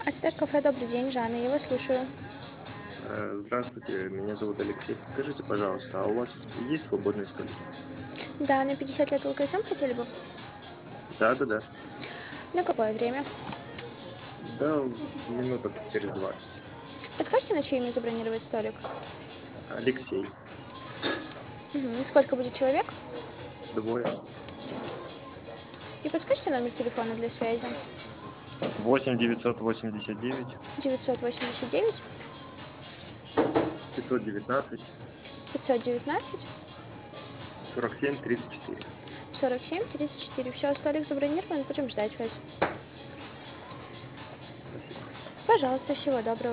Астер кафе, добрый день, Жанна, я вас слушаю. Здравствуйте, меня зовут Алексей. Подскажите, пожалуйста, а у вас есть свободные столики? Да, на 50 лет алкоголем хотели бы? Да-да-да. На какое время? Да, минуток через 20. Подскажите, на чье имя забронировать столик? Алексей, Мгм. Сколько будет человек? двое. И подскажите номер телефона для связи. 8 989 989 519 519 47 34. 47 34. Все, столик забронирован, будем ждать вас. Спасибо. Пожалуйста, всего доброго.